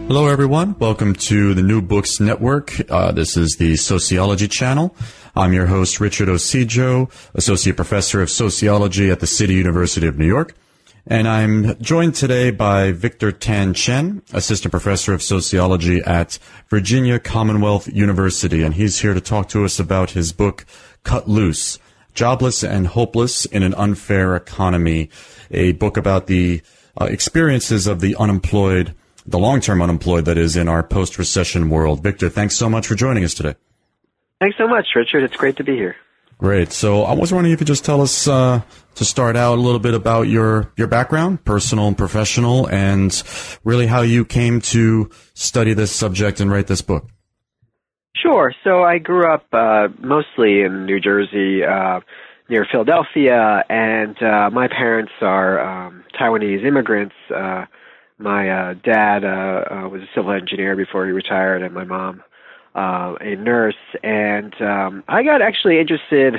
Hello, everyone. Welcome to the New Books Network. This is the Sociology Channel. I'm your host, Richard Osijo, Associate Professor of Sociology at the City University of New York. And I'm joined today by Victor Tan Chen, Assistant Professor of Sociology at Virginia Commonwealth University. And he's here to talk to us about his book, Cut Loose, Jobless and Hopeless in an Unfair Economy, a book about the experiences of the unemployed, the long-term unemployed, that is, in our post-recession world. Victor, thanks so much for joining us today. Thanks so much, Richard. It's great to be here. Great. So I was wondering if you could just tell us, to start out, a little bit about your background, personal and professional, and really how you came to study this subject and write this book. Sure. So I grew up mostly in New Jersey, near Philadelphia, and my parents are Taiwanese immigrants. My dad was a civil engineer before he retired, and my mom a nurse. And I got actually interested,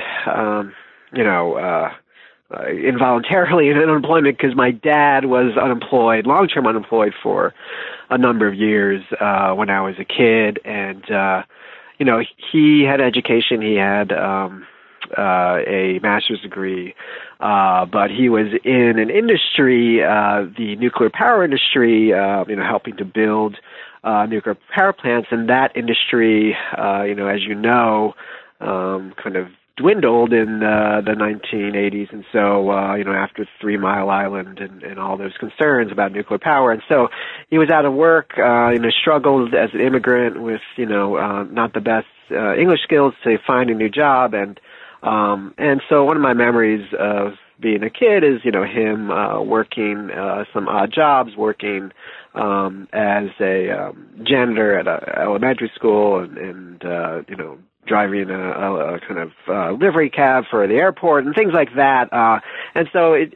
involuntarily in unemployment because my dad was unemployed, long-term unemployed for a number of years when I was a kid. And, he had education. He had a master's degree, but he was in an industry, the nuclear power industry, helping to build nuclear power plants, and that industry, as you know, kind of dwindled in the 1980s, and so, after 3 Mile Island and all those concerns about nuclear power, and so he was out of work, struggled as an immigrant with, not the best English skills to find a new job, and so one of my memories of being a kid is, him working some odd jobs, working as a janitor at a elementary school, and driving a kind of livery cab for the airport and things like that. And so it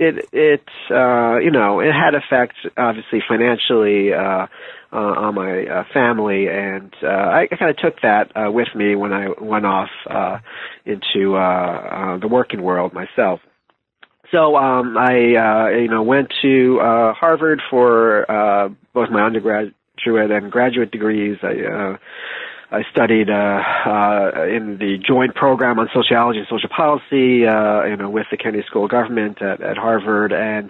had effect, obviously, financially on my family, and I kind of took that with me when I went off into the working world myself. So I went to Harvard for both my undergraduate and graduate degrees. I studied in the joint program on sociology and social policy, with the Kennedy School of Government at Harvard,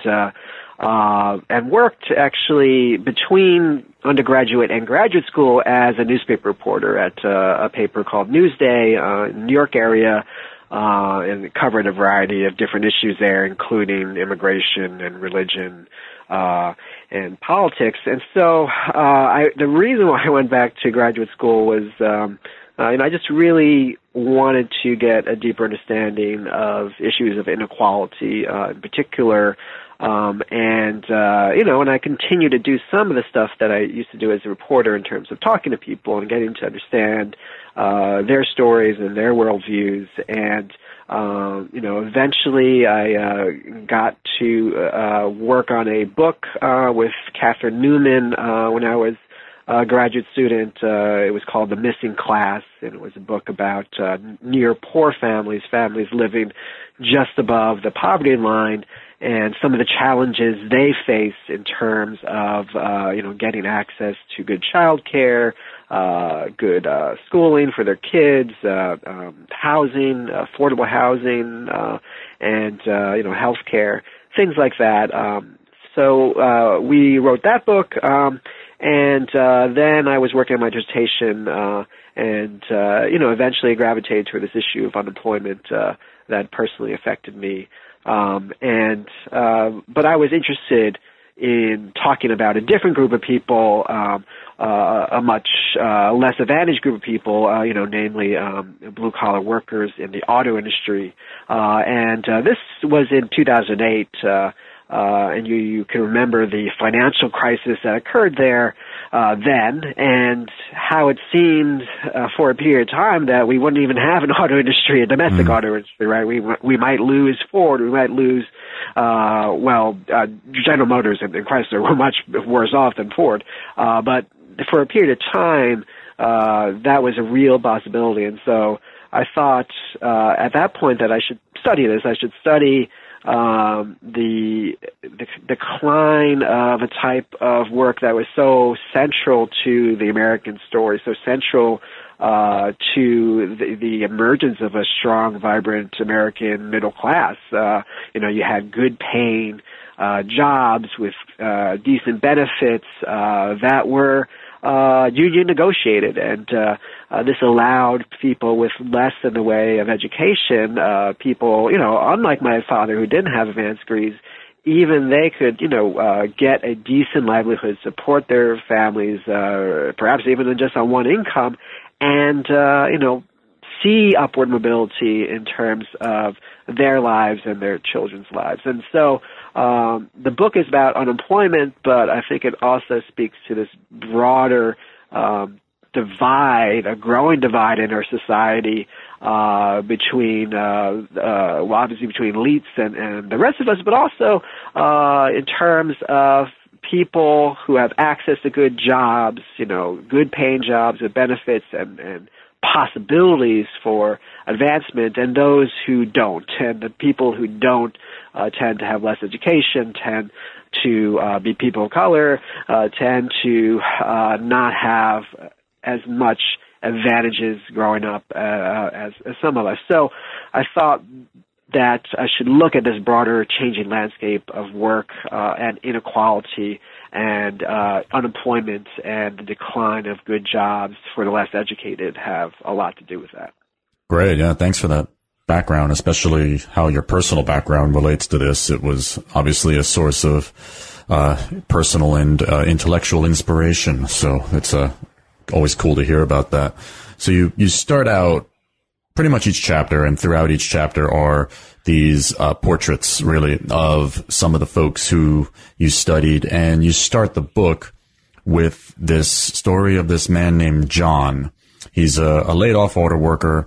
and worked actually between undergraduate and graduate school as a newspaper reporter at a paper called Newsday in the New York area, and covered a variety of different issues there, including immigration and religion and politics. And so the reason why I went back to graduate school was I just really wanted to get a deeper understanding of issues of inequality in particular. And I continue to do some of the stuff that I used to do as a reporter in terms of talking to people and getting to understand their stories and their worldviews. And, eventually I got to work on a book with Catherine Newman when I was a graduate student. It was called The Missing Class, and it was a book about near poor families living just above the poverty line, and some of the challenges they face in terms of, getting access to good child care, good schooling for their kids, housing, affordable housing, and health care, things like that. So we wrote that book, and then I was working on my dissertation, and eventually gravitated toward this issue of unemployment that personally affected me. But I was interested in talking about a different group of people, a much less advantaged group of people, namely blue-collar workers in the auto industry. And this was in 2008, and you can remember the financial crisis that occurred there then, and how it seemed for a period of time that we wouldn't even have an auto industry, a domestic auto industry, right? We might lose Ford, we might lose General Motors and Chrysler were much worse off than Ford, but for a period of time that was a real possibility. And so I thought at that point that I should study this. I should study the decline of a type of work that was so central to the American story, so central to the emergence of a strong, vibrant American middle class. You had good paying jobs with decent benefits that were union negotiated, and this allowed people with less in the way of education, people, unlike my father who didn't have advanced degrees, even they could, get a decent livelihood, support their families, perhaps even just on one income, and, see upward mobility in terms of their lives and their children's lives. And so the book is about unemployment, but I think it also speaks to this broader divide, a growing divide in our society between, obviously between elites and the rest of us, but also in terms of people who have access to good jobs, good paying jobs with benefits and possibilities for advancement, and those who don't. And the people who don't tend to have less education, tend to be people of color, tend to not have as much advantages growing up as some of us. So I thought that I should look at this broader changing landscape of work and inequality and unemployment, and the decline of good jobs for the less educated have a lot to do with that. Great. Yeah. Thanks for that background, especially how your personal background relates to this. It was obviously a source of personal and intellectual inspiration. So it's always cool to hear about that. So you start out pretty much each chapter, and throughout each chapter are these portraits, really, of some of the folks who you studied. And you start the book with this story of this man named John. He's a laid-off auto worker.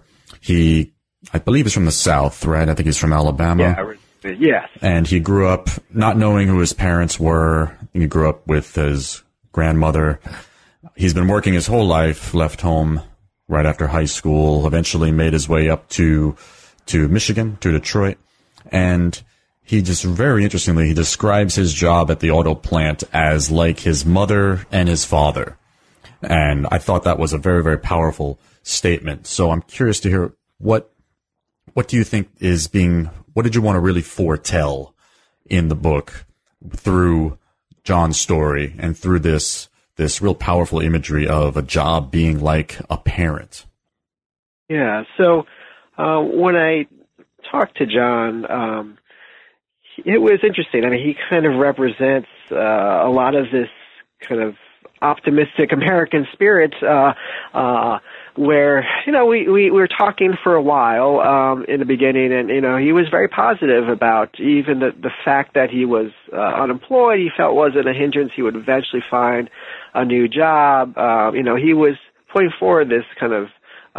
I believe he's from the South, right? I think he's from Alabama. Yeah, yes. And he grew up not knowing who his parents were. He grew up with his grandmother. He's been working his whole life, left home right after high school, eventually made his way up to Michigan, to Detroit. And he just very interestingly, he describes his job at the auto plant as like his mother and his father. And I thought that was a very, very powerful statement. So I'm curious to hear what do you think what did you want to really foretell in the book through John's story and through this real powerful imagery of a job being like a parent? Yeah. So when I talked to John, it was interesting. I mean, he kind of represents a lot of this kind of optimistic American spirit, where, we were talking for a while in the beginning, and, he was very positive about even the fact that he was unemployed. He felt wasn't a hindrance. He would eventually find a new job. He was putting forward this kind of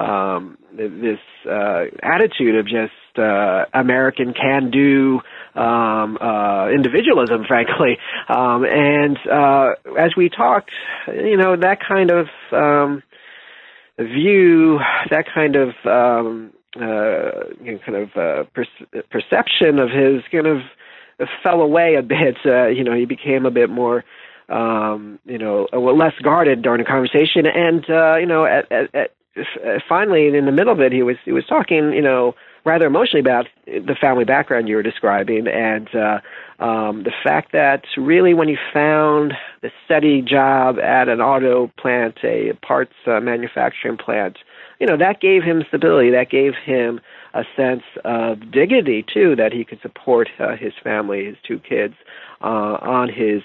this attitude of just American can-do individualism, frankly. And as we talked, that kind of view, that kind of perception of his kind of fell away a bit. He became a bit more less guarded during the conversation, and finally, in the middle of it, he was talking, rather emotionally about the family background you were describing, and the fact that really when he found the steady job at an auto plant, a parts manufacturing plant, that gave him stability. That gave him a sense of dignity too, that he could support his family, his two kids, on his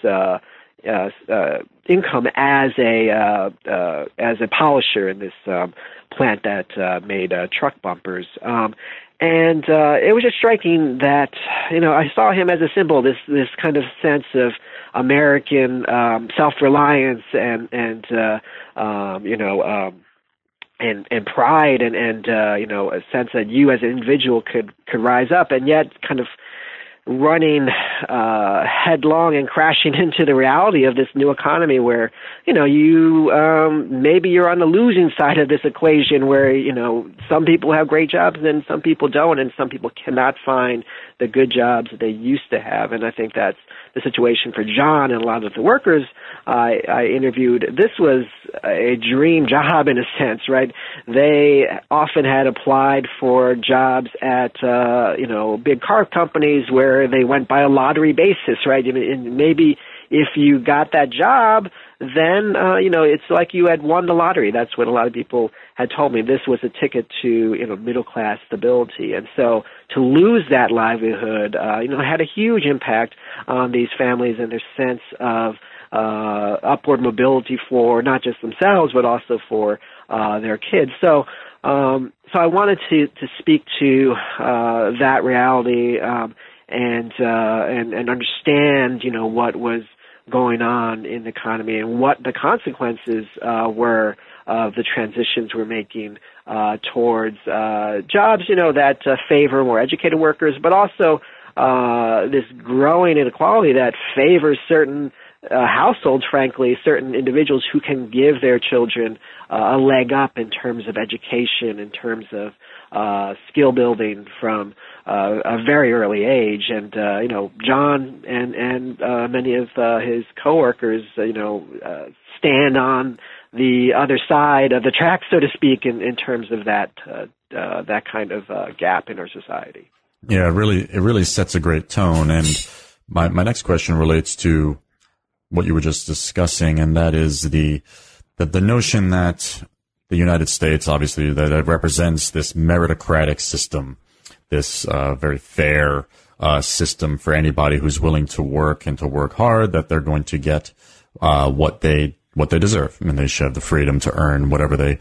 income as a polisher in this plant that made truck bumpers. And it was just striking that I saw him as a symbol, this kind of sense of American self-reliance and pride and a sense that you as an individual could rise up, and yet kind of running headlong and crashing into the reality of this new economy where, maybe you're on the losing side of this equation where, some people have great jobs and some people don't, and some people cannot find the good jobs that they used to have. And I think that's the situation for John and a lot of the workers I interviewed. This was a dream job in a sense, right? They often had applied for jobs at, big car companies where they went by a lottery basis, right? And maybe if you got that job, then, it's like you had won the lottery. That's what a lot of people had told me. This was a ticket to, middle-class stability. And so to lose that livelihood, had a huge impact on these families and their sense of upward mobility for not just themselves, but also for their kids. So I wanted to speak to that reality and understand, what was going on in the economy and what the consequences were of the transitions we're making towards jobs, that favor more educated workers, but also this growing inequality that favors certain households, frankly, certain individuals who can give their children a leg up in terms of education, in terms of skill building from a very early age. And, John and many of his coworkers, stand on the other side of the track, so to speak, in terms of that kind of gap in our society. Yeah, it really sets a great tone. And my next question relates to what you were just discussing, and that is the notion that the United States, obviously, that it represents this meritocratic system, this very fair system for anybody who's willing to work and to work hard, that they're going to get what they deserve, and they should have the freedom to earn whatever they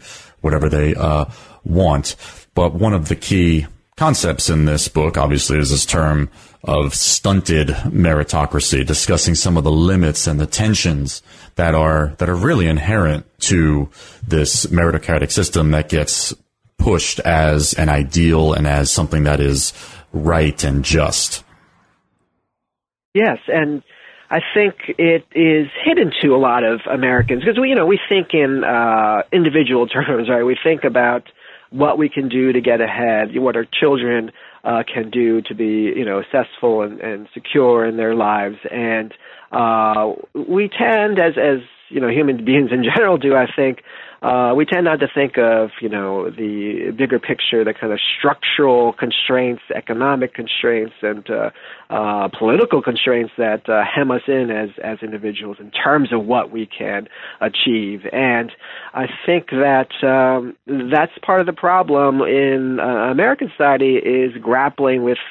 want. But one of the key concepts in this book, obviously, is this term of stunted meritocracy, discussing some of the limits and the tensions that are really inherent to this meritocratic system that gets pushed as an ideal and as something that is right and just. Yes, and I think it is hidden to a lot of Americans because we think in individual terms, right? We think about what we can do to get ahead, what our children can do to be, successful and secure in their lives. And we tend, as human beings in general do, I think, we tend not to think of, the bigger picture, the kind of structural constraints, economic constraints, and political constraints that hem us in as individuals in terms of what we can achieve. And I think that that's part of the problem in American society is grappling with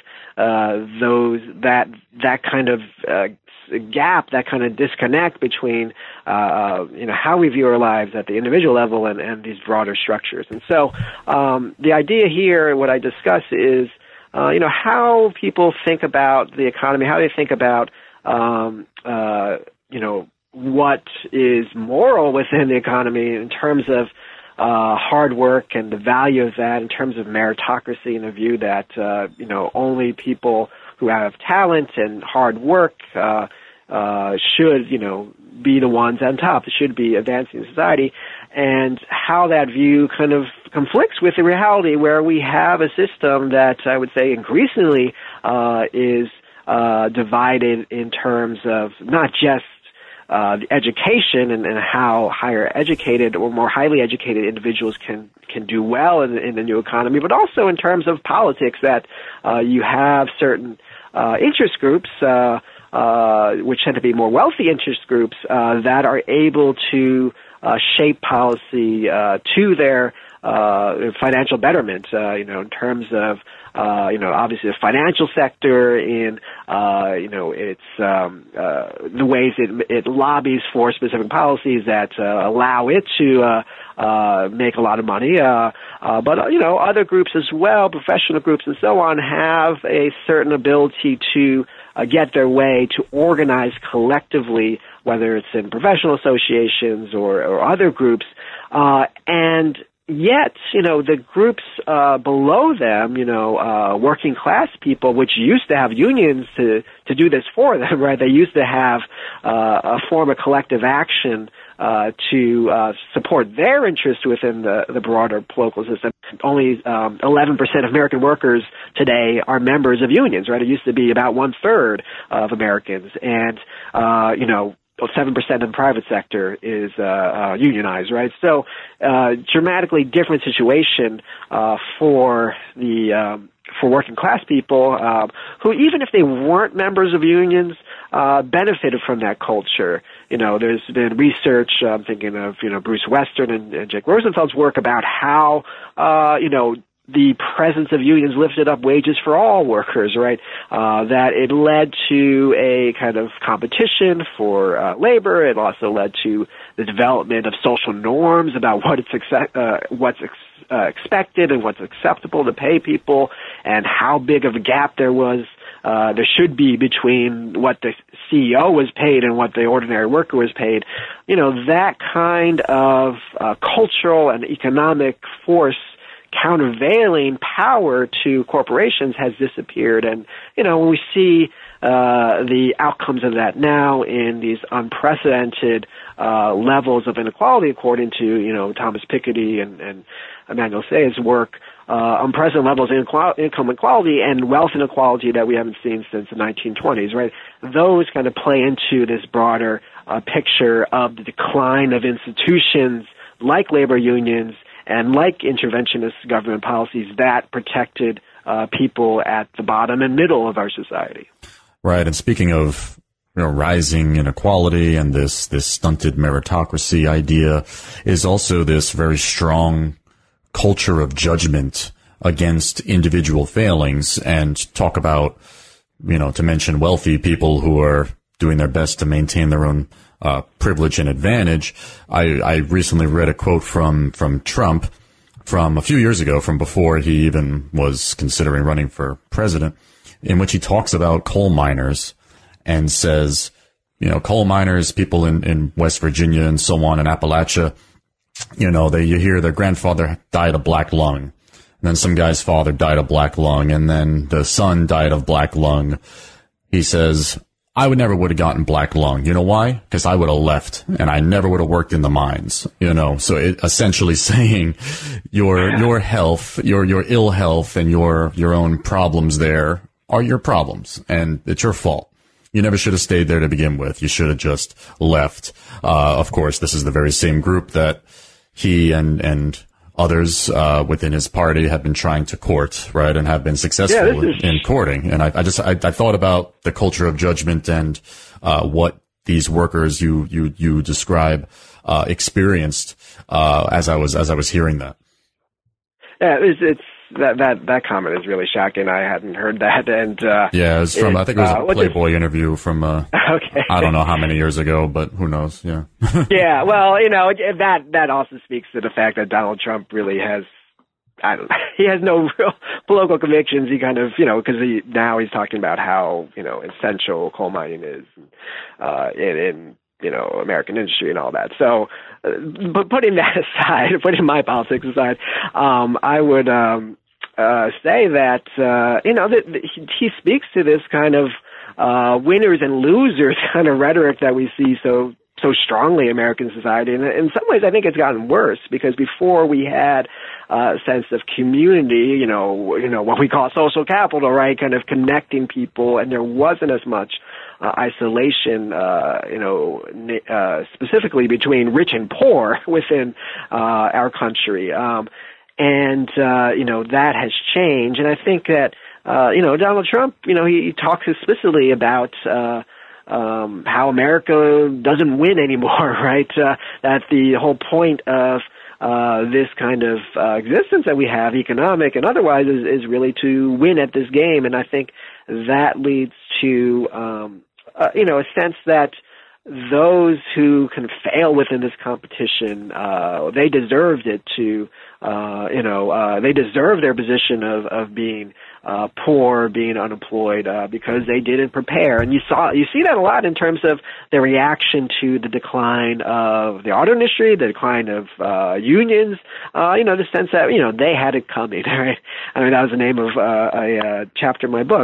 that kind of gap, that kind of disconnect between how we view our lives at the individual level and these broader structures. And so the idea here, what I discuss is how people think about the economy, how they think about what is moral within the economy in terms of hard work and the value of that, in terms of meritocracy and the view that only people who have talent and hard work should be the ones on top, should be advancing society, and how that view kind of conflicts with the reality where we have a system that I would say increasingly is divided in terms of not just the education and how higher educated or more highly educated individuals can do well in the new economy, but also in terms of politics, that you have certain interest groups, which tend to be more wealthy interest groups, that are able to shape policy to their financial betterment, in terms of obviously the financial sector, in its the ways it lobbies for specific policies that allow it to make a lot of money, but other groups as well, professional groups and so on, have a certain ability to get their way, to organize collectively, whether it's in professional associations or other groups, and Yet, the groups below them, working class people, which used to have unions to do this for them, right? They used to have a form of collective action to support their interests within the broader political system. Only 11% of American workers today are members of unions, right? It used to be about 1/3 of Americans, and 7% in the private sector is unionized, right? So, dramatically different situation for working class people who, even if they weren't members of unions, benefited from that culture. There's been research. I'm thinking of Bruce Western and Jake Rosenthal's work about how the presence of unions lifted up wages for all workers, right? That it led to a kind of competition for labor. It also led to the development of social norms about what's expected and what's acceptable to pay people, and how big of a gap there should be between what the CEO was paid and what the ordinary worker was paid. That kind of cultural and economic force countervailing power to corporations has disappeared. And, when we see the outcomes of that now in these unprecedented levels of inequality, according to, Thomas Piketty and Emmanuel Say's work, unprecedented levels of income inequality and wealth inequality that we haven't seen since the 1920s, right? Those kind of play into this broader picture of the decline of institutions like labor unions and like interventionist government policies that protected people at the bottom and middle of our society. Right. And speaking of rising inequality and this stunted meritocracy idea, is also this very strong culture of judgment against individual failings, and talk about, to mention wealthy people who are doing their best to maintain their own privilege and advantage. I recently read a quote from Trump from a few years ago, from before he even was considering running for president, in which he talks about coal miners and says, coal miners, people in West Virginia and so on in Appalachia, you hear their grandfather died of black lung, and then some guy's father died of black lung, and then the son died of black lung. He says, I would have gotten black lung. You know why? Because I would have left and I never would have worked in the mines, so it essentially saying your health, your ill health and your own problems there are your problems, and it's your fault. You never should have stayed there to begin with. You should have just left. Of course, this is the very same group that he and others within his party have been trying to court, right, and have been successful in courting. And I thought about the culture of judgment and what these workers you describe experienced as I was hearing that. Yeah, it's that comment is really shocking. I hadn't heard that, and it was from I think it was a Playboy interview from okay. I don't know how many years ago, but who knows? Yeah. Yeah, well, that also speaks to the fact that Donald Trump really has, he has no real political convictions. He kind of, because now he's talking about how essential coal mining is in American industry and all that. So, but putting that aside, putting my politics aside, I would say that he speaks to this kind of winners and losers kind of rhetoric that we see so strongly in American society. And in some ways, I think it's gotten worse, because before we had a sense of community, what we call social capital, right? Kind of connecting people, and there wasn't as much isolation, specifically between rich and poor within our country. That has changed. And I think that, Donald Trump, he talks explicitly about how America doesn't win anymore, right? That the whole point of this kind of existence that we have, economic and otherwise, is really to win at this game. And I think that leads to, a sense that those who can fail within this competition, they deserved it to, they deserve their position of being poor, being unemployed, because they didn't prepare. And you see that a lot in terms of the reaction to the decline of the auto industry, the decline of unions, the sense that, they had it coming, right? I mean, that was the name of a chapter in my book,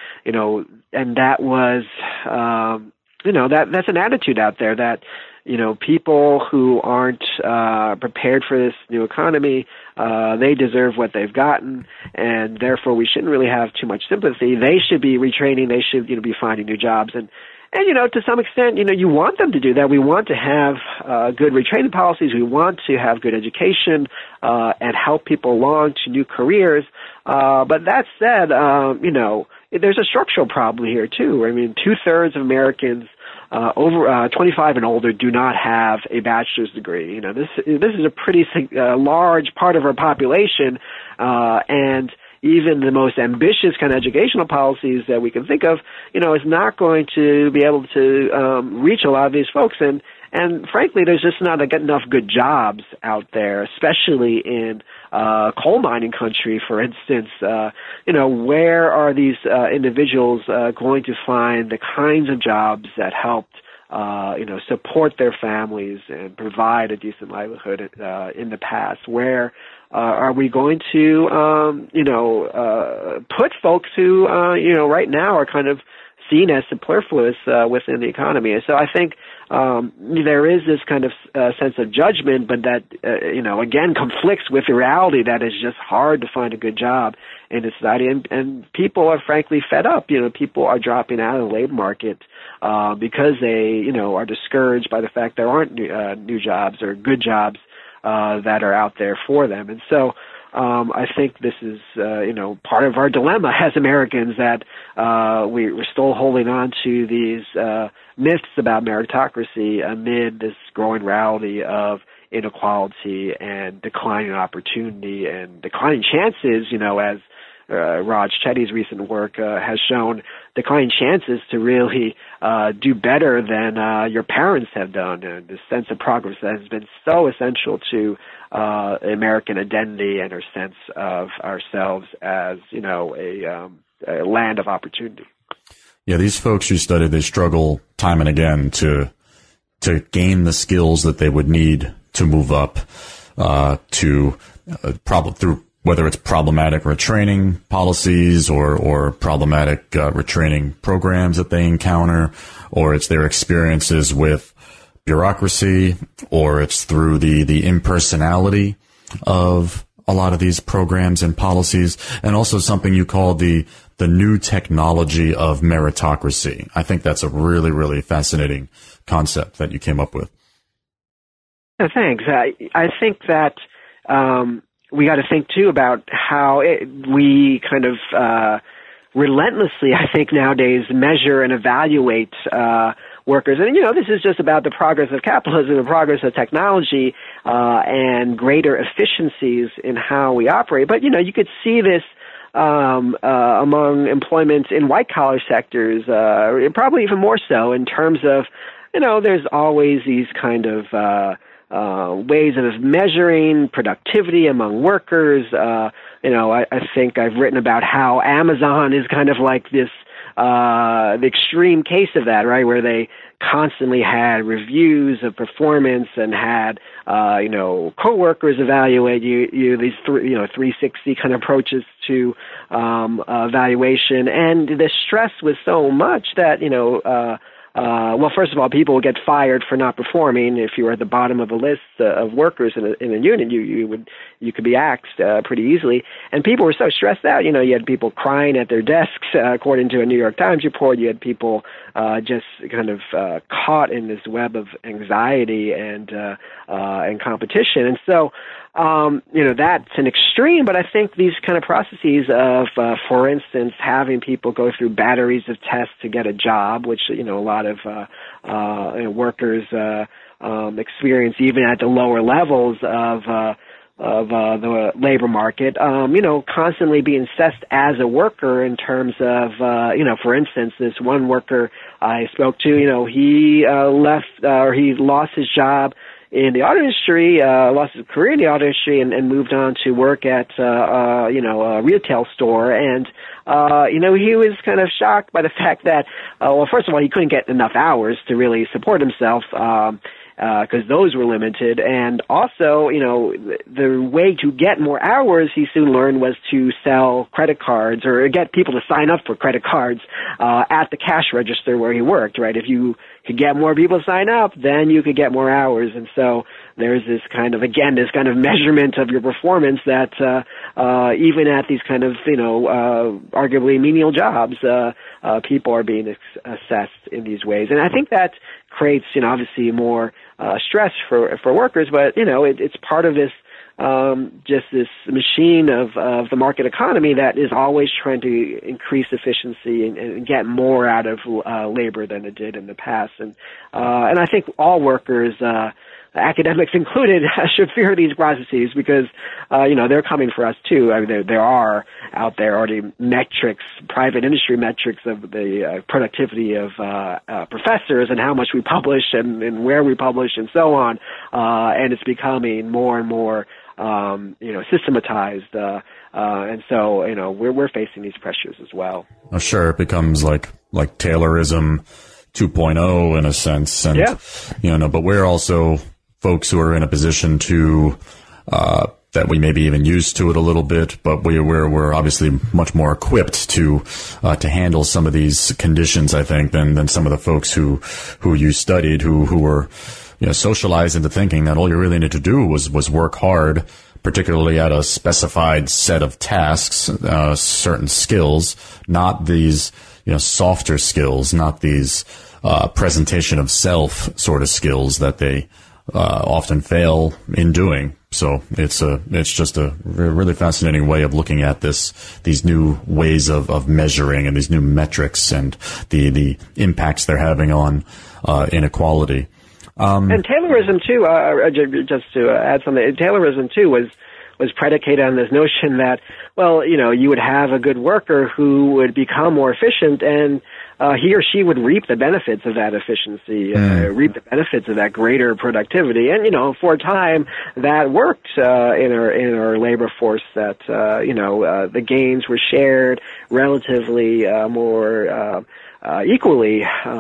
and that was, that's an attitude out there that, people who aren't prepared for this new economy, they deserve what they've gotten, and therefore we shouldn't really have too much sympathy. They should be retraining. They should, be finding new jobs. And to some extent, you want them to do that. We want to have good retraining policies. We want to have good education and help people along to new careers. But that said, there's a structural problem here too. I mean, 2/3 of Americans over 25 and older do not have a bachelor's degree. This is a pretty large part of our population, and even the most ambitious kind of educational policies that we can think of, is not going to be able to reach a lot of these folks. And frankly, there's just not enough good jobs out there, especially in coal mining country, for instance. Where are these individuals going to find the kinds of jobs that helped support their families and provide a decent livelihood in the past? Where are we going to, put folks who, right now are kind of seen as superfluous within the economy? And so I think there is this kind of sense of judgment, but that, again, conflicts with the reality that it's just hard to find a good job in this society. And people are frankly fed up. People are dropping out of the labor market because they, are discouraged by the fact there aren't new jobs or good jobs that are out there for them. And so I think this is, part of our dilemma as Americans, that we're still holding on to these myths about meritocracy amid this growing reality of inequality and declining opportunity and declining chances, as Raj Chetty's recent work has shown, declining chances to really do better than your parents have done. And this sense of progress that has been so essential to American identity and our sense of ourselves as, a land of opportunity. Yeah, these folks you studied, they struggle time and again to gain the skills that they would need to move up through whether it's problematic retraining policies or problematic retraining programs that they encounter, or it's their experiences with bureaucracy, or it's through the impersonality of a lot of these programs and policies, and also something you call the new technology of meritocracy. I think that's a really, really fascinating concept that you came up with. Yeah, thanks. I think that we got to think too about how we kind of relentlessly, I think nowadays, measure and evaluate workers. And, this is just about the progress of capitalism, the progress of technology, and greater efficiencies in how we operate. But, you could see this among employment in white-collar sectors, probably even more so in terms of, there's always these kind of ways of measuring productivity among workers. I think I've written about how Amazon is kind of like this, the extreme case of that, right? Where they constantly had reviews of performance and had, coworkers evaluate you these 360 kind of approaches to, evaluation. And the stress was so much that, well, first of all, people would get fired for not performing. If you were at the bottom of a list of workers in a unit, you could be axed pretty easily. And people were so stressed out. You had people crying at their desks, according to a New York Times report. You had people just kind of caught in this web of anxiety and competition. And so, that's an extreme. But I think these kind of processes of, for instance, having people go through batteries of tests to get a job, which a lot of workers experience even at the lower levels of the labor market, constantly being assessed as a worker in terms of, for instance, this one worker I spoke to, he left, or he lost his job in the auto industry, lost his career in the auto industry and moved on to work at, a retail store. And, he was kind of shocked by the fact that, first of all, he couldn't get enough hours to really support himself, because those were limited. And also, the way to get more hours, he soon learned, was to sell credit cards or get people to sign up for credit cards, at the cash register where he worked, right? If you could get more people to sign up, then you could get more hours. And so there's this kind of measurement of your performance that, even at these kind of, arguably menial jobs, people are being assessed in these ways. And I think that creates, obviously more, stress for workers, but, it's part of this, just this machine of the market economy that is always trying to increase efficiency and get more out of, labor than it did in the past. And I think all workers, academics included, should fear these processes because, they're coming for us too. I mean, there are out there already metrics, private industry metrics of the productivity of professors and how much we publish and where we publish and so on. And it's becoming more and more, systematized. And so, we're facing these pressures as well. Oh, sure. It becomes like Taylorism 2.0 in a sense. And, yeah. But we're also folks who are in a position to, that we may be even used to it a little bit, but we're obviously much more equipped to handle some of these conditions, I think, than some of the folks who you studied, who were, socialized into thinking that all you really need to do was work hard, particularly at a specified set of tasks, certain skills, not these, softer skills, not these, presentation of self sort of skills that they, often fail in doing. So it's just a really fascinating way of looking at these new ways of measuring and these new metrics and the impacts they're having on, inequality. And Taylorism too, just to add something, Taylorism too was predicated on this notion that, you would have a good worker who would become more efficient and, he or she would reap the benefits of that efficiency, reap the benefits of that greater productivity. And, for a time that worked, in our labor force that, the gains were shared relatively, more, equally,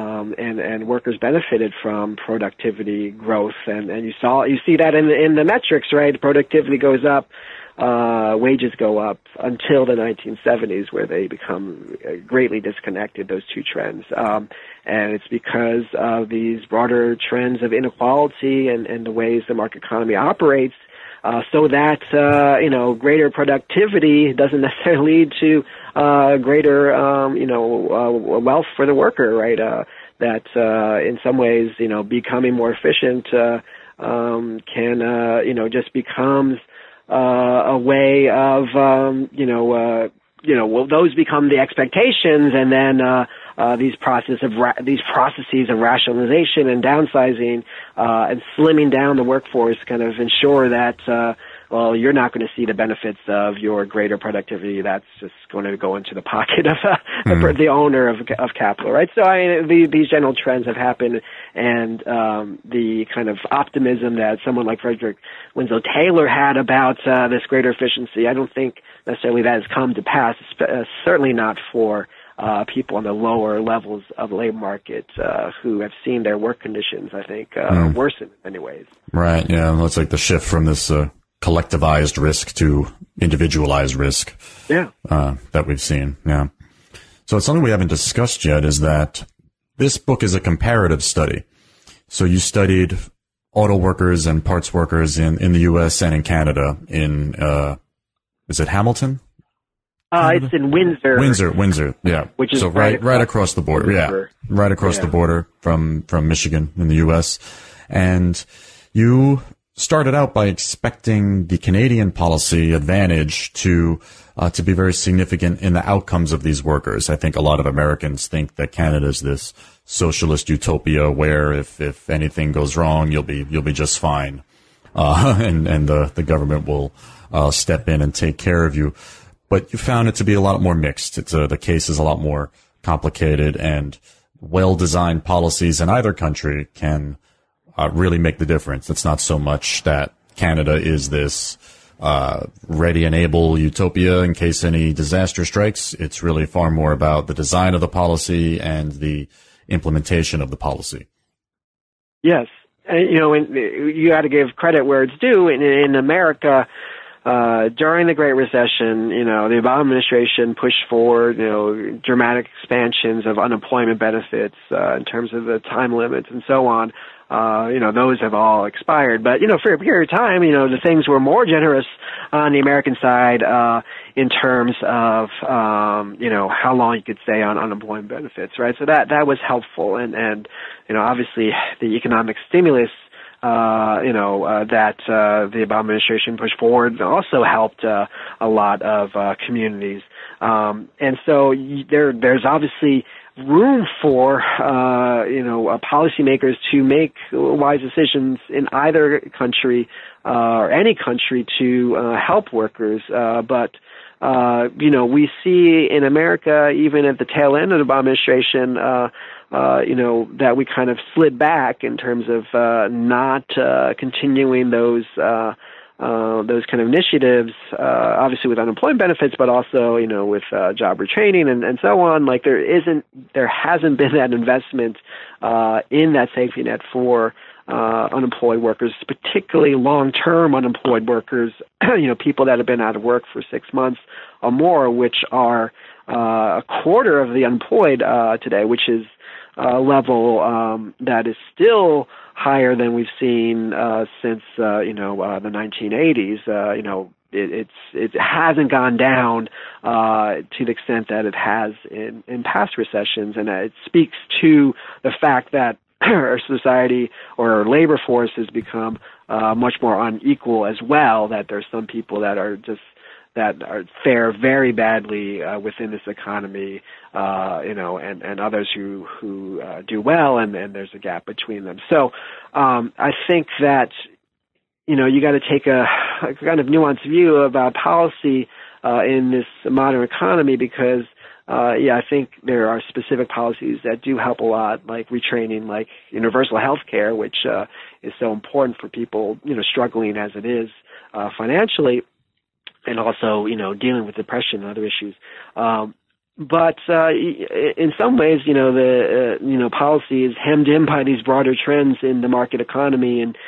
and workers benefited from productivity growth. And you see that in the metrics, right? Productivity goes up. Wages go up until the 1970s, where they become greatly disconnected, those two trends. And it's because of these broader trends of inequality and the ways the market economy operates, so that, greater productivity doesn't necessarily lead to, greater, wealth for the worker, right? That, in some ways, becoming more efficient, can, just becomes, a way of, those become the expectations, and then these processes of rationalization and downsizing and slimming down the workforce kind of ensure that you're not going to see the benefits of your greater productivity. That's just going to go into the pocket of the owner of capital, right? So these general trends have happened, and the kind of optimism that someone like Frederick Winslow Taylor had about this greater efficiency, I don't think necessarily that has come to pass. Certainly not for people on the lower levels of the labor market who have seen their work conditions, I think, worsen in many ways. Right. Yeah. It's like the shift from this collectivized risk to individualized risk. Yeah. That we've seen. Yeah. So it's something we haven't discussed yet is that this book is a comparative study. So you studied auto workers and parts workers in the U.S. and in Canada in, is it Hamilton? It's in Windsor. Windsor, yeah. Which is so right across the border. Yeah. Right across the border from Michigan in the US. And you started out by expecting the Canadian policy advantage to be very significant in the outcomes of these workers. I think a lot of Americans think that Canada is this socialist utopia where if anything goes wrong, you'll be just fine. and the government will step in and take care of you. But you found it to be a lot more mixed. The case is a lot more complicated, and well-designed policies in either country can really make the difference. It's not so much that Canada is this ready and able utopia in case any disaster strikes. It's really far more about the design of the policy and the implementation of the policy. Yes. And, you got to give credit where it's due. In America, during the Great Recession, the Obama administration pushed forward, dramatic expansions of unemployment benefits in terms of the time limits and so on. Those have all expired. But, for a period of time, the things were more generous on the American side in terms of, how long you could stay on unemployment benefits, right? So that was helpful. And obviously the economic stimulus that the Obama administration pushed forward also helped a lot of communities. And so there's obviously room for policymakers to make wise decisions in either country or any country to help workers. But we see in America, even at the tail end of the Obama administration, that we kind of slid back in terms of not continuing those kind of initiatives, obviously with unemployment benefits, but also, with job retraining and so on. Like there hasn't been that investment in that safety net for unemployed workers, particularly long-term unemployed workers, people that have been out of work for 6 months or more, which are a quarter of the unemployed today, which is a level that is still higher than we've seen since the 1980s. It hasn't gone down to the extent that it has in past recessions, and it speaks to the fact that our society or our labor force has become much more unequal as well. That there's some people that fare very badly within this economy, and others who do well, and there's a gap between them. So I think that you got to take a kind of nuanced view about policy in this modern economy, because I think there are specific policies that do help a lot, like retraining, like universal health care, which is so important for people struggling as it is financially, and also, dealing with depression and other issues. But in some ways, the policy is hemmed in by these broader trends in the market economy, and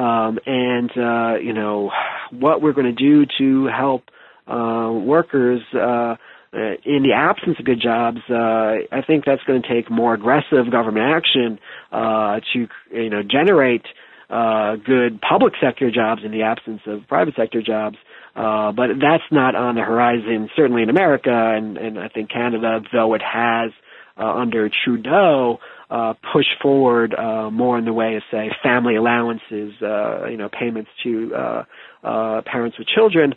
what we're going to do to help workers in the absence of good jobs. I think that's going to take more aggressive government action to generate good public sector jobs in the absence of private sector jobs. But that's not on the horizon, certainly in America, and I think Canada, though it has, under Trudeau, pushed forward more in the way of, say, family allowances, payments to parents with children.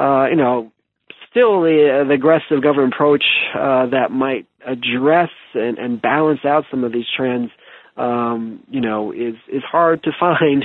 Still the aggressive government approach that might address and balance out some of these trends is hard to find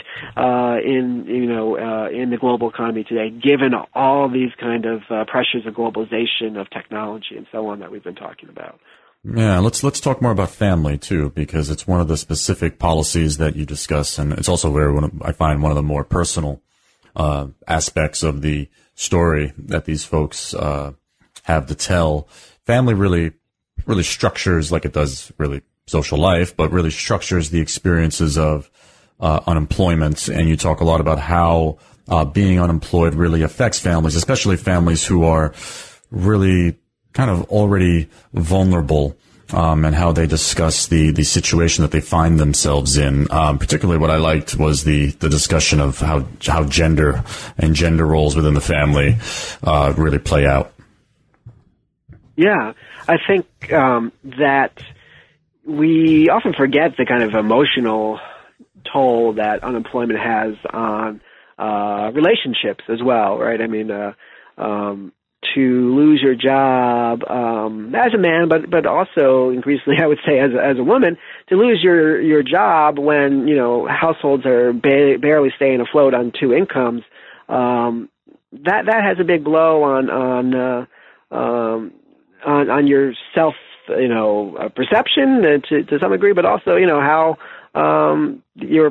in the global economy today, given all these kind of pressures of globalization, of technology, and so on that we've been talking about. Yeah, let's talk more about family too, because it's one of the specific policies that you discuss, and it's also I find one of the more personal aspects of the story that these folks have to tell. Family really structures, like it does really social life, but really structures the experiences of unemployment. And you talk a lot about how being unemployed really affects families, especially families who are really kind of already vulnerable, and how they discuss the situation that they find themselves in. Particularly what I liked was the discussion of how gender and gender roles within the family really play out. Yeah, I think that we often forget the kind of emotional toll that unemployment has on relationships as well, right? I mean, to lose your job as a man, but also increasingly, I would say, as a woman, to lose your job when households are barely staying afloat on two incomes. That has a big blow on your self perception to some degree, but also how your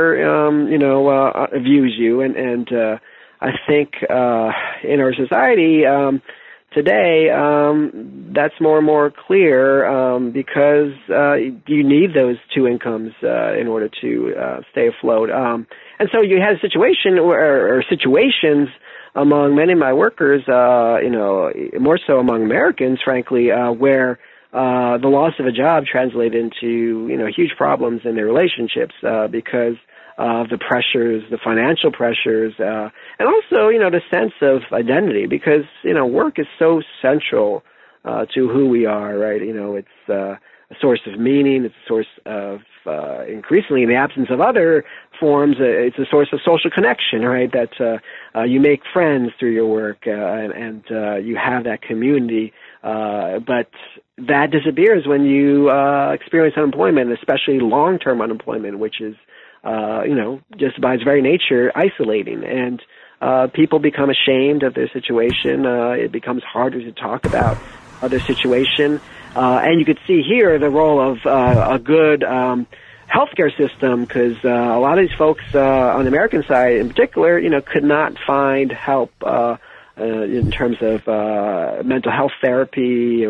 partner views you, and I think in our society today that's more and more clear because you need those two incomes in order to stay afloat, and so you had a situation or situations among many of my workers, more so among Americans, frankly, where the loss of a job translated into huge problems in their relationships because of the pressures, the financial pressures, and also the sense of identity, because work is so central to who we are, right? It's a source of meaning, it's a source of increasingly, in the absence of other forms, it's a source of social connection, right? That you make friends through your work, and you have that community. But that disappears when you experience unemployment, especially long-term unemployment, which is, just by its very nature, isolating. And people become ashamed of their situation. It becomes harder to talk about their situation. And you could see here the role of a good healthcare system, because a lot of these folks on the American side in particular, could not find help in terms of mental health therapy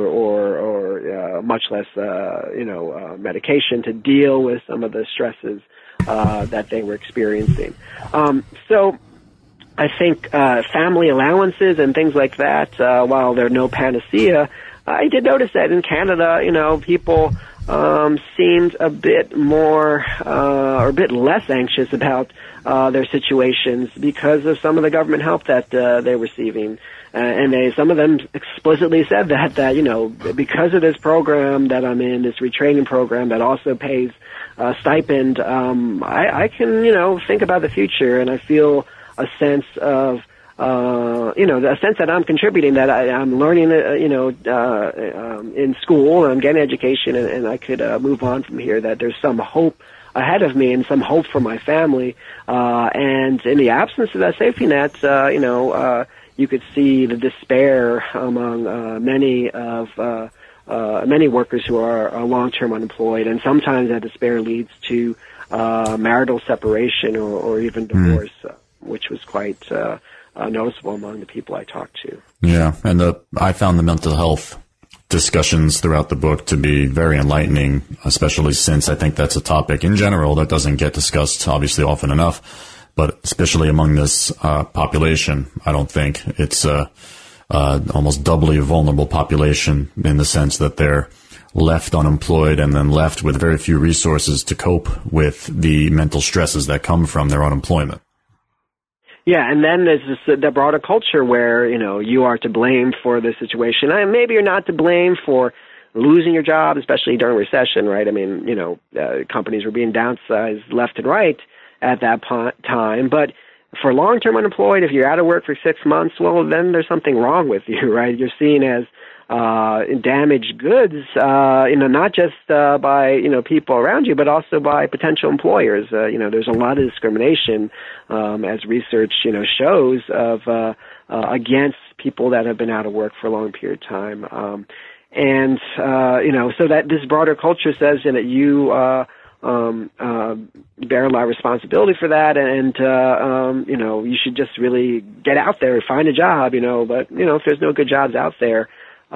or much less medication to deal with some of the stresses that they were experiencing. So I think family allowances and things like that, while they're no panacea, I did notice that in Canada, people seemed a bit more or a bit less anxious about their situations because of some of the government help that they're receiving. And some of them explicitly said that because of this program that I'm in, this retraining program that also pays a stipend, I can, think about the future, and I feel a sense of a sense that I'm contributing, that I'm learning, in school, and I'm getting education, and I could move on from here, that there's some hope ahead of me and some hope for my family. And in the absence of that safety net, you could see the despair among many workers who are long-term unemployed, and sometimes that despair leads to marital separation or even divorce, which was quite noticeable among the people I talked to. Yeah, and I found the mental health discussions throughout the book to be very enlightening, especially since I think that's a topic in general that doesn't get discussed obviously often enough, but especially among this population. I don't think it's almost doubly a vulnerable population in the sense that they're left unemployed and then left with very few resources to cope with the mental stresses that come from their unemployment. Yeah, and then there's the broader culture where, you are to blame for the situation. And maybe you're not to blame for losing your job, especially during recession, right? I mean, companies were being downsized left and right at that time. But for long-term unemployed, if you're out of work for 6 months, well, then there's something wrong with you, right? You're seen as damaged goods, not just by, people around you, but also by potential employers. There's a lot of discrimination, as research, shows of, against people that have been out of work for a long period of time. So that this broader culture says that you, bear a lot of responsibility for that, and you should just really get out there and find a job, but, if there's no good jobs out there,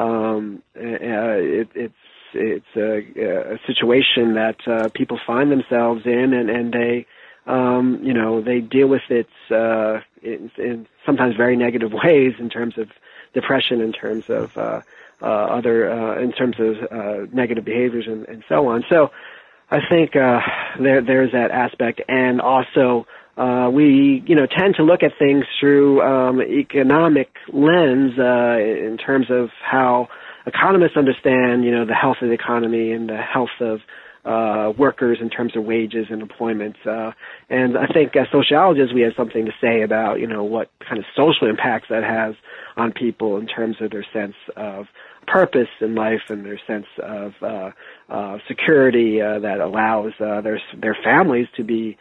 it's a situation that people find themselves in, and they they deal with it in sometimes very negative ways, in terms of depression, in terms of in terms of negative behaviors and so on. So I think there's that aspect, and also we tend to look at things through economic lens in terms of how economists understand the health of the economy and the health of workers in terms of wages and employment. And I think as sociologists, we have something to say about, what kind of social impacts that has on people in terms of their sense of purpose in life and their sense of security that allows their families to be,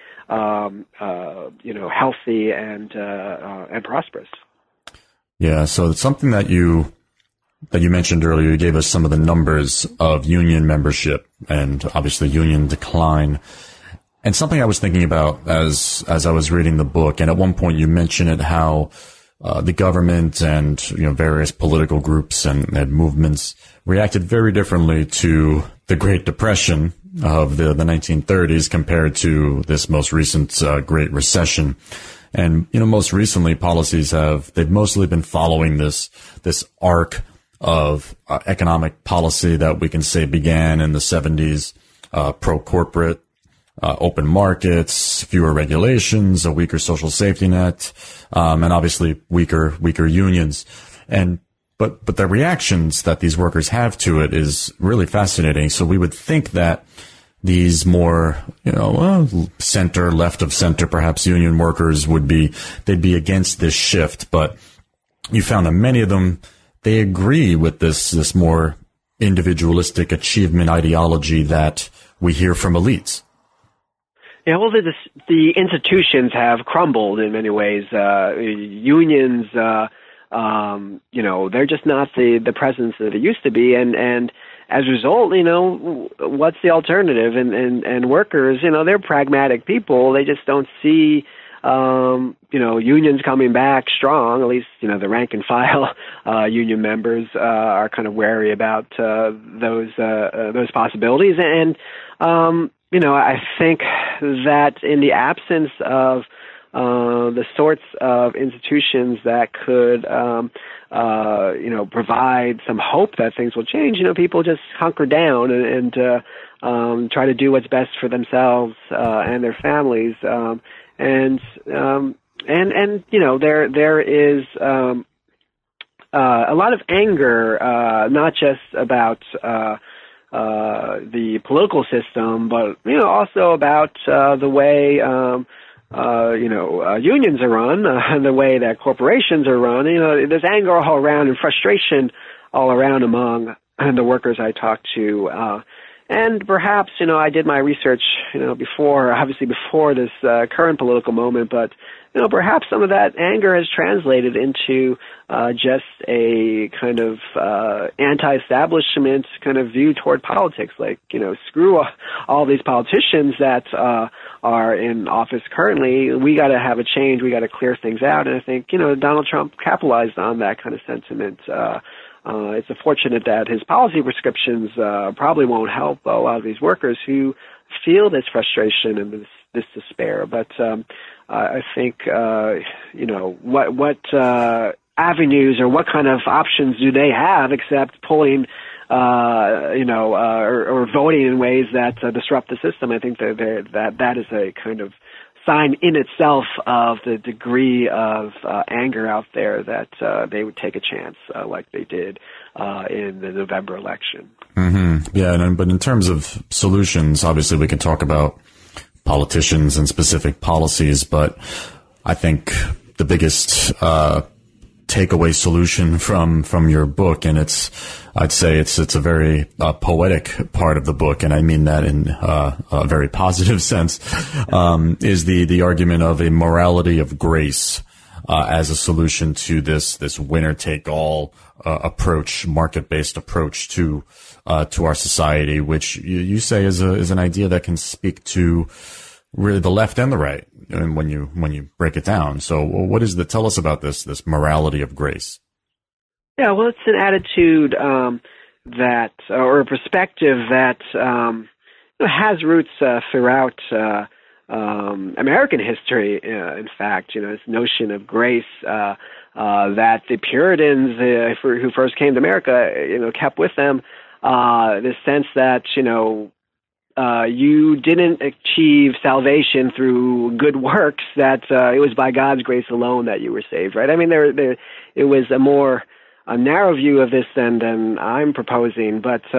healthy and prosperous. Yeah. So it's something that you mentioned earlier. You gave us some of the numbers of union membership and obviously union decline. And something I was thinking about as I was reading the book, and at one point you mentioned it, how the government and various political groups and movements reacted very differently to the Great Depression of the 1930s compared to this most recent Great Recession. And most recently, policies they've mostly been following this arc of economic policy that we can say began in the 70s, pro-corporate, open markets, fewer regulations, a weaker social safety net, and obviously weaker unions. But the reactions that these workers have to it is really fascinating. So we would think that these more, center, left of center, perhaps union workers they'd be against this shift. But you found that many of them, they agree with this more individualistic achievement ideology that we hear from elites. Yeah, well, the institutions have crumbled in many ways. Unions, they're just not the presence that it used to be, and as a result, what's the alternative? And workers, they're pragmatic people. They just don't see, unions coming back strong. At least, the rank and file union members are kind of wary about those possibilities. And I think that in the absence of the sorts of institutions that could, provide some hope that things will change, people just hunker down and try to do what's best for themselves and their families. There is a lot of anger, not just about the political system, but also about the way unions are run, and the way that corporations are run. There's anger all around and frustration all around among the workers I talked to. And perhaps, I did my research, before this current political moment, but, perhaps some of that anger has translated into just a kind of anti-establishment kind of view toward politics, like, screw all these politicians that are in office currently. We got to have a change. We got to clear things out. And I think, Donald Trump capitalized on that kind of sentiment. It's unfortunate that his policy prescriptions probably won't help a lot of these workers who feel this frustration and this despair. But I think what avenues or what kind of options do they have except pulling or voting in ways that disrupt the system? I think that is a kind of sign in itself of the degree of anger out there that they would take a chance like they did in the November election. Mm-hmm. Yeah, but in terms of solutions, obviously we can talk about politicians and specific policies, but I think the biggest takeaway solution from your book, and I'd say it's a very poetic part of the book, and I mean that in a very positive sense, is the argument of a morality of grace as a solution to this winner-take-all approach, market-based approach to our society, which you say is an idea that can speak to really the left and the right, and when you break it down. So tell us about this morality of grace? Yeah, well, it's an attitude or a perspective that has roots throughout American history. In fact, this notion of grace that the Puritans who first came to America, kept with them. This sense that you didn't achieve salvation through good works; that it was by God's grace alone that you were saved. Right? I mean, it was a narrow view of this than I'm proposing, but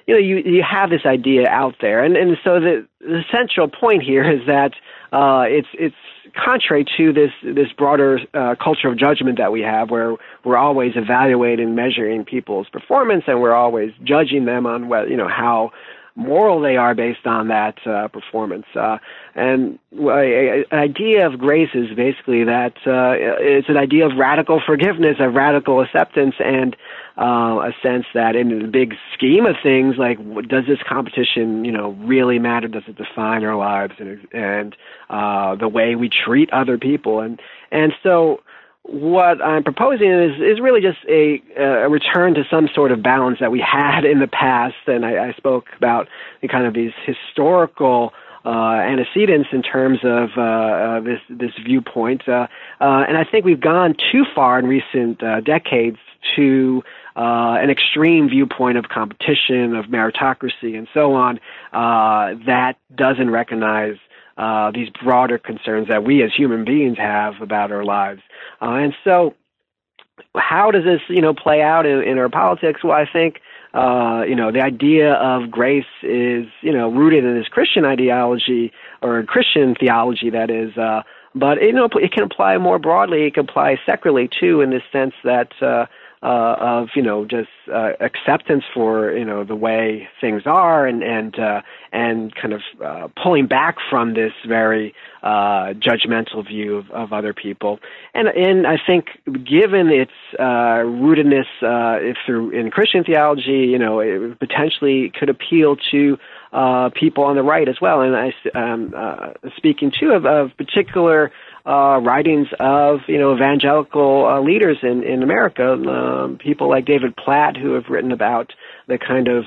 you have this idea out there, and so the central point here is that it's contrary to this broader culture of judgment that we have, where we're always evaluating, measuring people's performance, and we're always judging them on how moral they are based on that performance. And an idea of grace is basically that it's an idea of radical forgiveness, of radical acceptance, and a sense that in the big scheme of things, like, does this competition, really matter? Does it define our lives and the way we treat other people? And so what I'm proposing is really just a return to some sort of balance that we had in the past, and I spoke about kind of these historical antecedents in terms of this viewpoint, and I think we've gone too far in recent decades to an extreme viewpoint of competition, of meritocracy, and so on, that doesn't recognize these broader concerns that we as human beings have about our lives. And so how does this, play out in our politics? Well, I think, the idea of grace is, rooted in this Christian ideology or Christian theology, that is, but, it can apply more broadly. It can apply secularly, too, in this sense that of just acceptance for the way things are, and kind of pulling back from this very judgmental view of other people, and I think given its rootedness in Christian theology, it potentially could appeal to people on the right as well. And I speaking too of particular writings of evangelical leaders in America, people like David Platt, who have written about the kind of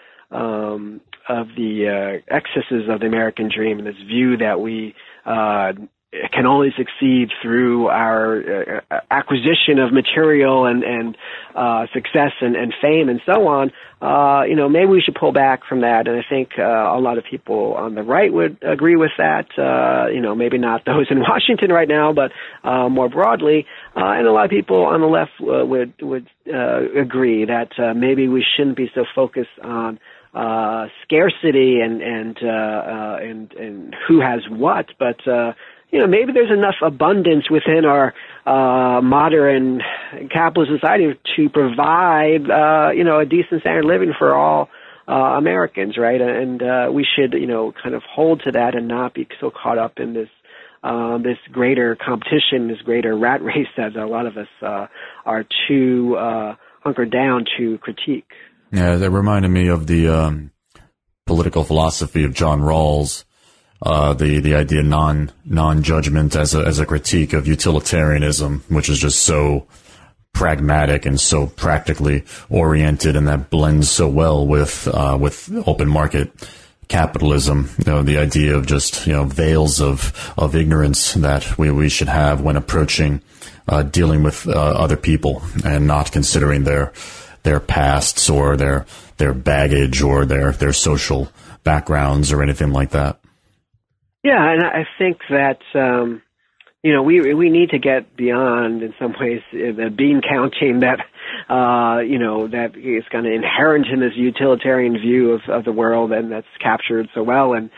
the excesses of the American dream, and this view that we can only succeed through our acquisition of material and success and fame and so on. Maybe we should pull back from that, and I think a lot of people on the right would agree with that. Maybe not those in Washington right now, but more broadly, and a lot of people on the left would agree that maybe we shouldn't be so focused on scarcity and who has what, but maybe there's enough abundance within our modern capitalist society to provide a decent standard of living for all Americans, right? And we should kind of hold to that and not be so caught up in this greater competition, this greater rat race that a lot of us are too hunkered down to critique. Yeah, that reminded me of the political philosophy of John Rawls, the idea of non-judgment as a critique of utilitarianism, which is just so pragmatic and so practically oriented, and that blends so well with open market capitalism. The idea of just veils of ignorance that we should have when approaching dealing with other people, and not considering their pasts or their baggage or their social backgrounds or anything like that. Yeah, and I think that we need to get beyond, in some ways, the bean counting that that is kind of inherent in this utilitarian view of the world, and that's captured so well in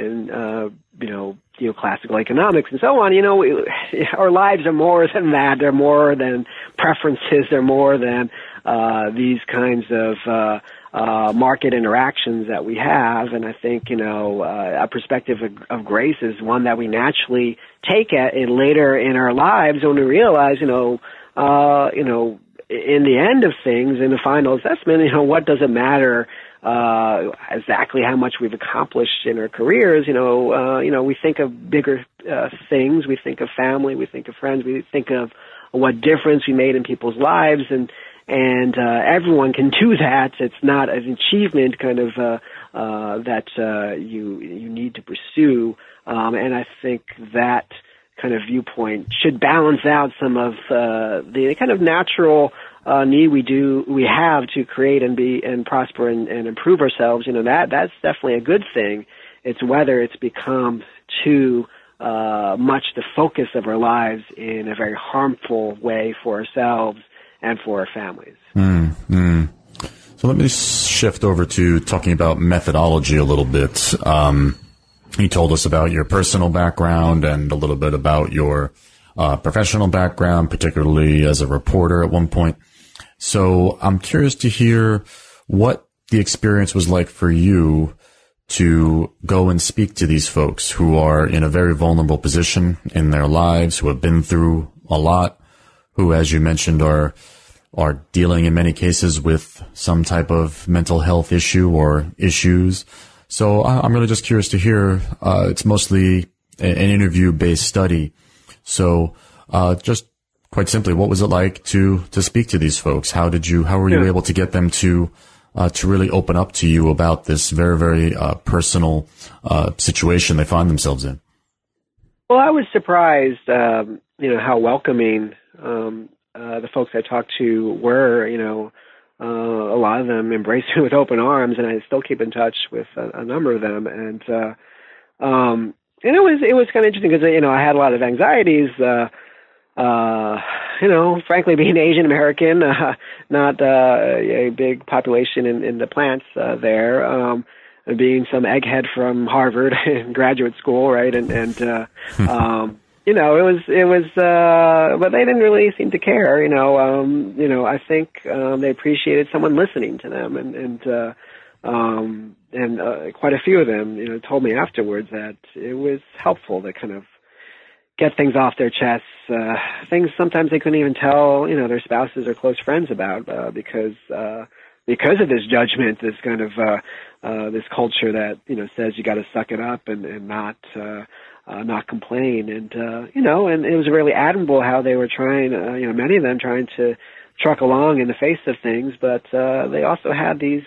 classical economics and so on. Our lives are more than that. They're more than preferences. They're more than these kinds of market interactions that we have. And I think, a perspective of grace is one that we naturally take later in our lives when we realize, in the end of things, in the final assessment, what does it matter exactly how much we've accomplished in our careers? We think of bigger things. We think of family. We think of friends. We think of what difference we made in people's lives, and everyone can do that. It's not an achievement kind of that you need to pursue, and I think that kind of viewpoint should balance out some of the kind of natural need we have to create and prosper and improve ourselves. That's definitely a good thing. It's whether it's become too much the focus of our lives in a very harmful way for ourselves and for our families. So So let me shift over to talking about methodology a little bit. You told us about your personal background and a little bit about your professional background, particularly as a reporter at one point. So I'm curious to hear what the experience was like for you to go and speak to these folks who are in a very vulnerable position in their lives, who have been through a lot, who, as you mentioned, are dealing in many cases with some type of mental health issue or issues. So I'm really just curious to hear, it's mostly an interview-based study. So just quite simply, what was it like to speak to these folks? How were you able to get them to really open up to you about this very, very personal situation they find themselves in? Well, I was surprised, how welcoming the folks I talked to were. A lot of them embraced me with open arms, and I still keep in touch with a number of them. And it was kind of interesting because I had a lot of anxieties. Frankly, being Asian American, not a big population in the plants there, being some egghead from Harvard in graduate school, right? It was, but they didn't really seem to care, I think, they appreciated someone listening to them and quite a few of them, told me afterwards that it was helpful to kind of get things off their chests, things sometimes they couldn't even tell, their spouses or close friends about, because of this judgment, this kind of, this culture that, says you got to suck it up and not complain. And it was really admirable how they were trying, many of them trying to truck along in the face of things, but they also had these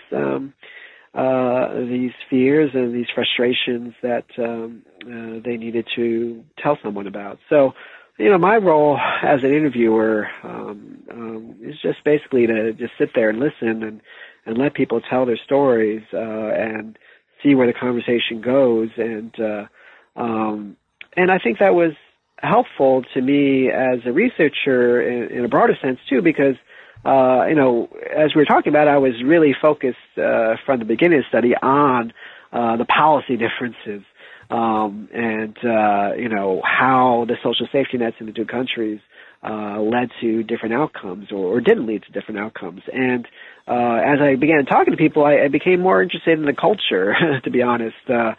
fears and these frustrations that they needed to tell someone about. So, my role as an interviewer is just basically to just sit there and listen and let people tell their stories and see where the conversation goes. And I think that was helpful to me as a researcher in a broader sense too, because as we were talking about, I was really focused from the beginning of the study on the policy differences and how the social safety nets in the two countries led to different outcomes or didn't lead to different outcomes. And as I began talking to people, I became more interested in the culture, to be honest, that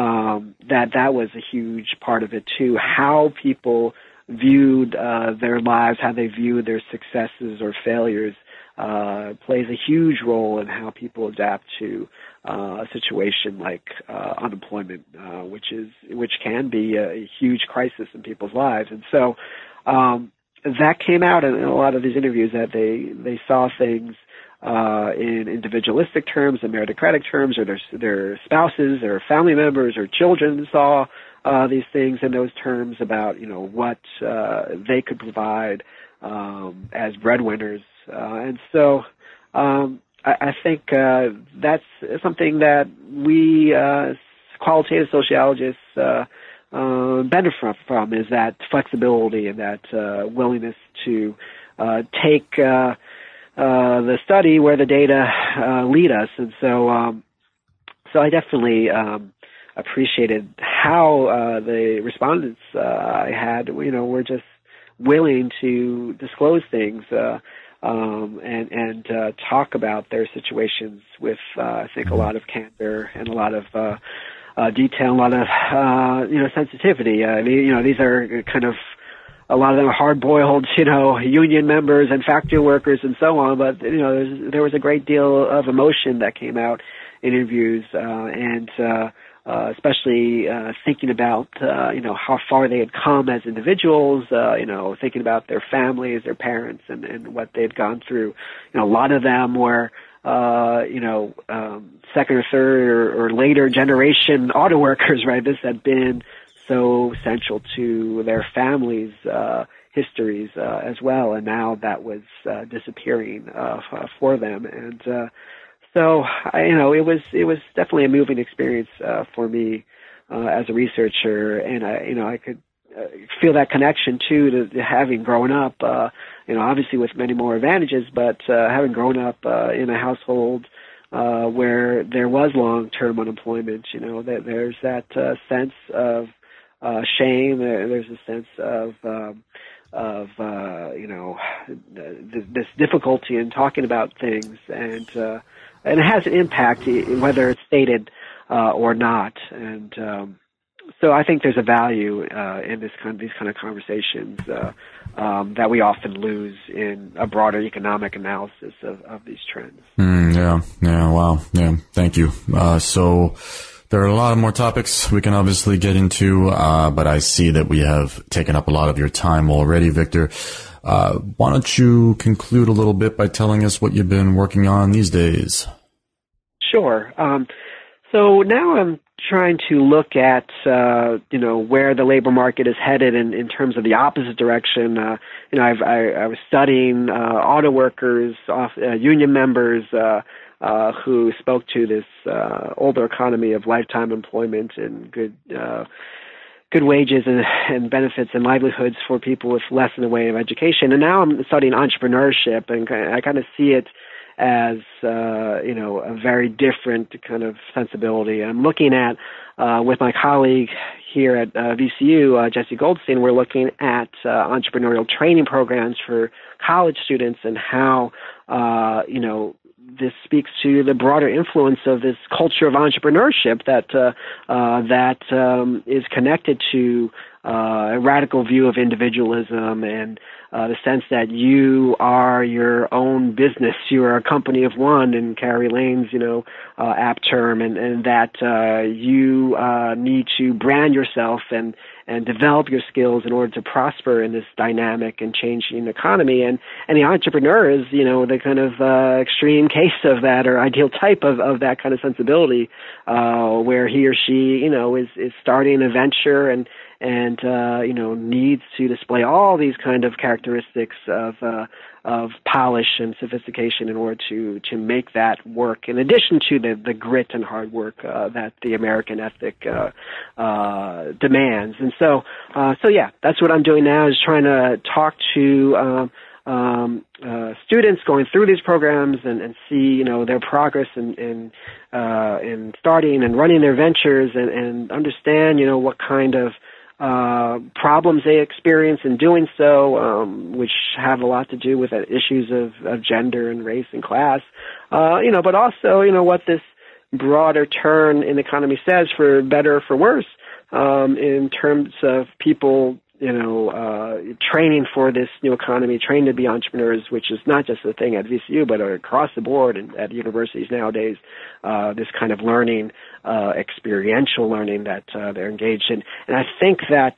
was a huge part of it too, how people viewed their lives, how they viewed their successes or failures, plays a huge role in how people adapt to a situation like unemployment, which can be a huge crisis in people's lives. And so that came out in a lot of these interviews, that they saw things in individualistic terms and meritocratic terms, or their spouses or family members or children saw these things in those terms about, what they could provide as breadwinners. And so I think that's something that we qualitative sociologists benefit from, is that flexibility and that willingness to take the study where the data lead us. And so I definitely appreciated how the respondents I had, were just willing to disclose things and talk about their situations with, I think, a lot of candor and a lot of detail, a lot of sensitivity. These are kind of, a lot of them are hard-boiled, union members and factory workers and so on. But there was a great deal of emotion that came out in interviews, and especially thinking about how far they had come as individuals, thinking about their families, their parents, and what they had gone through. A lot of them were second or third or later generation auto workers, right? This had been so central to their families' histories as well, and now that was disappearing for them. And so it was definitely a moving experience for me as a researcher, and I could feel that connection too to having grown up, obviously with many more advantages, but having grown up in a household where there was long-term unemployment, that there's that sense of shame. There's a sense of this difficulty in talking about things, and it has an impact whether it's stated or not. And so I think there's a value in these kind of conversations that we often lose in a broader economic analysis of these trends. Wow. Yeah, thank you. So there are a lot of more topics we can obviously get into, but I see that we have taken up a lot of your time already, Victor. Why don't you conclude a little bit by telling us what you've been working on these days? Sure. So now I'm trying to look at, where the labor market is headed in terms of the opposite direction. I was studying auto workers, union members who spoke to this older economy of lifetime employment and good wages and benefits and livelihoods for people with less in the way of education. And now I'm studying entrepreneurship, and I kind of see it as a very different kind of sensibility. I'm looking at with my colleague here at VCU, Jesse Goldstein, we're looking at entrepreneurial training programs for college students and how this speaks to the broader influence of this culture of entrepreneurship that is connected to a radical view of individualism and the sense that you are your own business. You are a company of one, in Carrie Lane's, apt term, and that you need to brand yourself and develop your skills in order to prosper in this dynamic and changing economy. And the entrepreneur is, the kind of extreme case of that, or ideal type of that kind of sensibility, where he or she, is starting a venture and needs to display all these kind of characteristics of polish and sophistication in order to make that work, in addition to the grit and hard work that the American ethic demands. And so that's what I'm doing now, is trying to talk to students going through these programs and see, their progress in starting and running their ventures and understand, what kind of problems they experience in doing so, which have a lot to do with issues of gender and race and class, but also, what this broader turn in the economy says, for better or for worse, in terms of people, training for this new economy, trained to be entrepreneurs, which is not just a thing at VCU, but across the board and at universities nowadays, this kind of learning, experiential learning that they're engaged in. And I think that,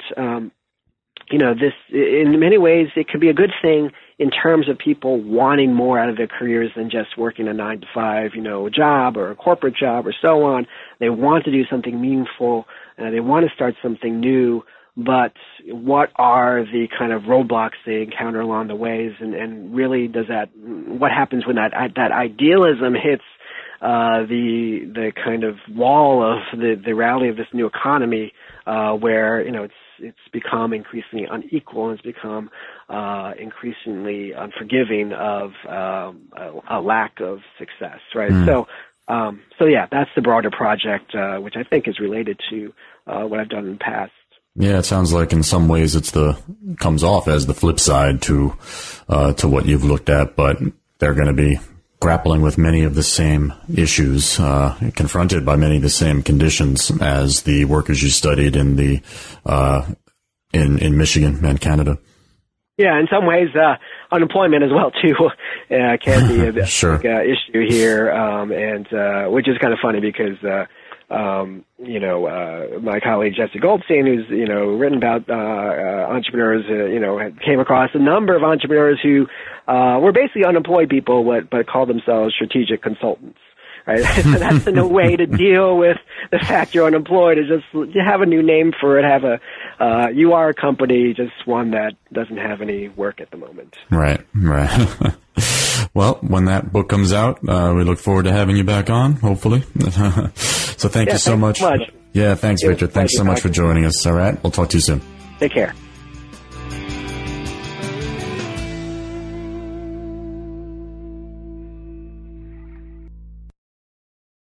this, in many ways, it could be a good thing in terms of people wanting more out of their careers than just working a 9-to-5, job or a corporate job or so on. They want to do something meaningful. They want to start something new. But what are the kind of roadblocks they encounter along the ways, and really what happens when that idealism hits the kind of wall of the reality of this new economy, where it's become increasingly unequal and it's become increasingly unforgiving of a lack of success, right? So that's the broader project, which I think is related to what I've done in the past. Yeah, it sounds like in some ways comes off as the flip side to what you've looked at, but they're going to be grappling with many of the same issues, confronted by many of the same conditions as the workers you studied in Michigan and Canada. Yeah, in some ways, unemployment as well too can be a big issue here, and which is kind of funny because my colleague Jesse Goldstein, who's written about entrepreneurs, came across a number of entrepreneurs who were basically unemployed people, but called themselves strategic consultants. Right, so that's a way to deal with the fact you're unemployed, is just you have a new name for it. You are a company, just one that doesn't have any work at the moment. Right. Well, when that book comes out, we look forward to having you back on, hopefully. So thank you so much. Yeah, thanks, Victor. Thanks so much for joining us. All right. We'll talk to you soon. Take care.